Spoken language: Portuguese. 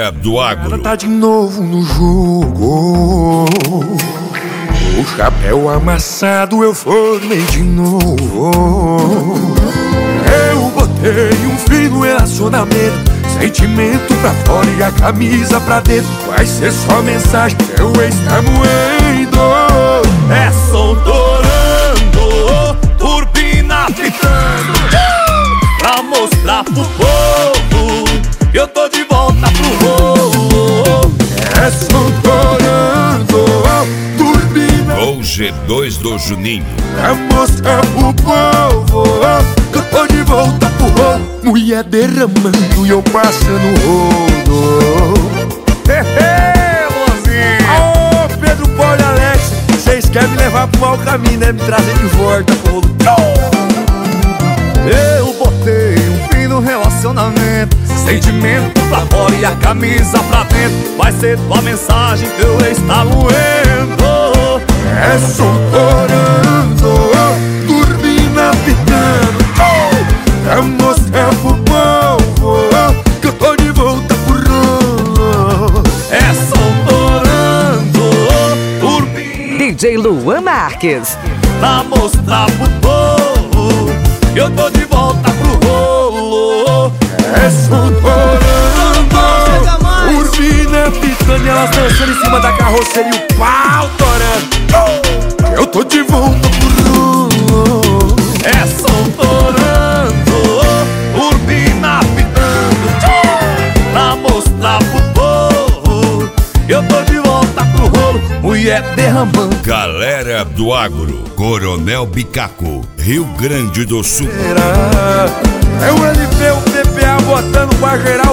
Galera do agro. Ela tá de novo no jogo. O chapéu amassado eu formei de novo. Eu botei um fim no relacionamento, sentimento pra fora e a camisa pra dentro. Vai ser só mensagem, teu ex tá moendo. É som torando, turbina pitando, pra mostrar pro povo que eu tô de volta pro rolo. É som torando, turbina O G2 do Juninho. pra mostrar pro povo que eu tô de volta pro rolo. Mulher derramando e eu passando rolo. Ô Pedro, Paulo e Alex, vocês querem me levar pro mau caminho, né? Me trazer de volta pro rolo. Eu botei um fim no relacionamento, sentimento pra fora e a camisa pra dentro. Vai ser tua mensagem, teu ex tá moendo. É som torando, turbina pitando, pra mostrar pro povo que eu tô de volta pro rolo. É som torando, turbina DJ Luan Marques. pra mostrar pro povo que eu tô de volta pro rolo. É som torando, turbina pitando e elas dançando em cima da carroceria e o pau torando. Eu tô de volta pro rolo. É som torando, turbina pitando, pra mostrar pro povo que eu tô de volta pro rolo. Mulher derramando. Galera do agro. Coronel Bicaco, Rio Grande do Sul. É o LP, o PPA botando pra geral